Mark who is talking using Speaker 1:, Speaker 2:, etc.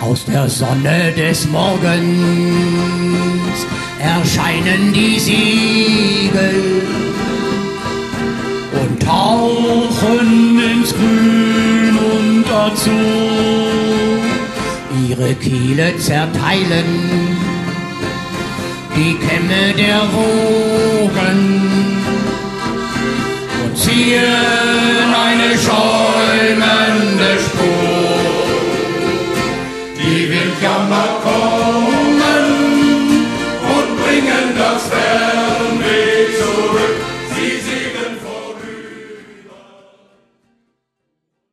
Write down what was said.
Speaker 1: Aus der Sonne des Morgens erscheinen die Siegel und tauchen ins Grün und Azur. Ihre Kiele zerteilen die Kämme der Wogen und ziehen eine Scheu